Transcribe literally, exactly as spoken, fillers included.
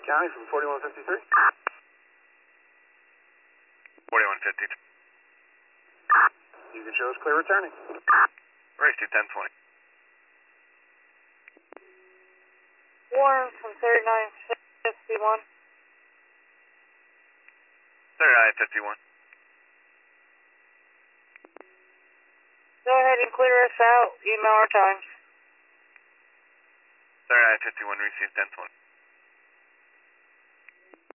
County from forty-one fifty-three. forty-one fifty. You can show us clear returning. Race to ten twenty. Warren from thirty-nine fifty-one. thirty-nine fifty-one. Go ahead and clear us out. Email our times. thirty-nine fifty-one, receive ten twenty.